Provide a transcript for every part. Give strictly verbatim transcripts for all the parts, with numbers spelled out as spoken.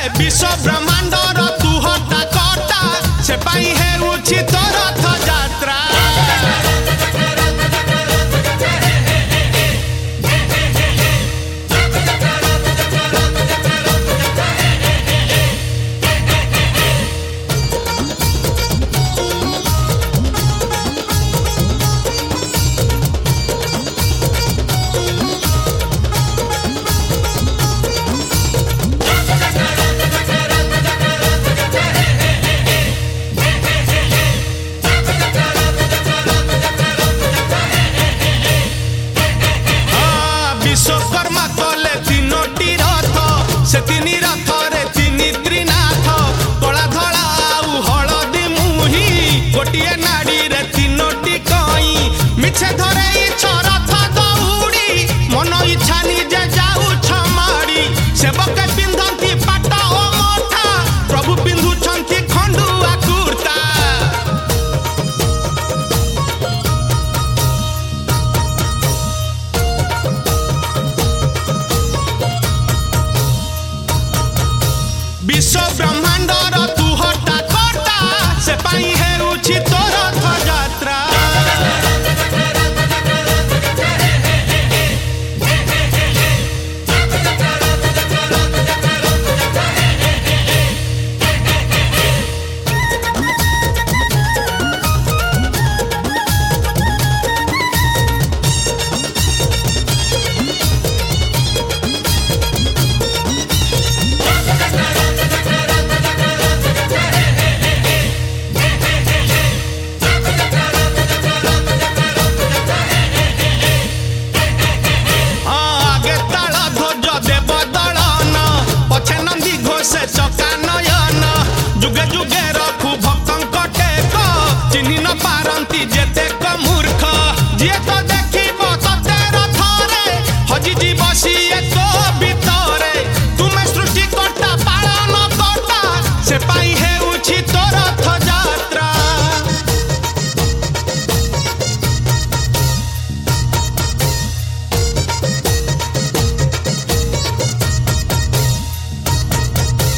विश्व ब्रह्मांडर तू हटा कटा से पाई है उछि तो रथ यात्रा। विश्वकर्मा कले तीनोटी रथ से तीन रथ रे तीन त्रिनाथ कला धला आउ हलदी मुही गोटिए नाड़ी रे तीनोटी कई मिछे धरे रथ दौड़ी मन इच्छा निजे जाऊ छमाड़ी सेवके पिंधंती पाटा ओ मोठा प्रभु पिंधुछंती खंडुआ कुर्ता। विश्व ब्रह्मांडर तू हटा कटा से पाई है उछि तो रथ यात्रा। चका नयन जुगे जुगे रखु भक्तंक टेक चिन्हि न पारंती जेतेक मूर्ख जिए तो देखिब तते रथरे हजि जीव सिए तो भितरे तुमे सृष्टि कर्ता पालन कर्ता से पाई है उछि तो रथ यात्रा।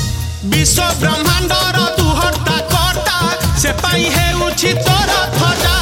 विश्व ब्रह्मांडर तू हटा कटा से पाई है उछि तो रथ यात्रा।